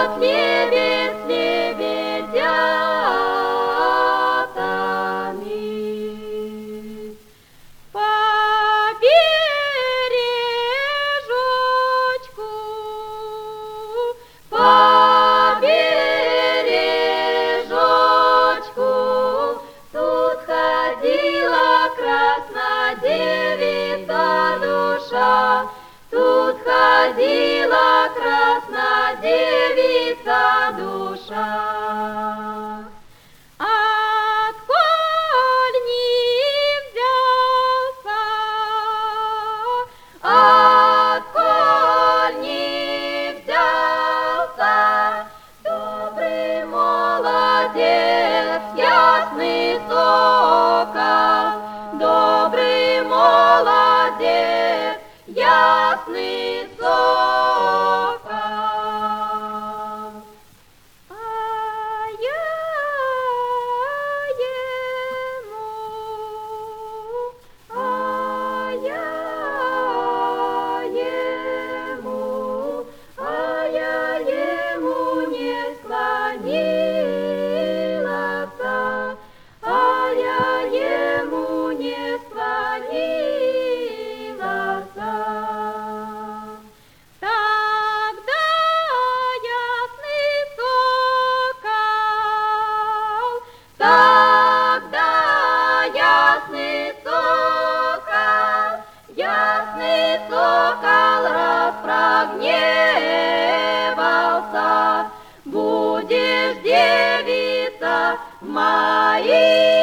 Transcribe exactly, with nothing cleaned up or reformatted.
Вот лебедь с лебедятами по бережочку, по бережочку. Тут ходила краснодевица душа, тут ходила краснодевица душа. Отколь не взялся, отколь не взялся добрый молодец, ясный сокол, добрый молодец, ясный сокол. А я ему, а я ему, а я ему не склонилась, а я ему не склонилась. Тогда ясный сокол, тогда ясный сокол, ясный сокол распрогневался. Будешь девица в моей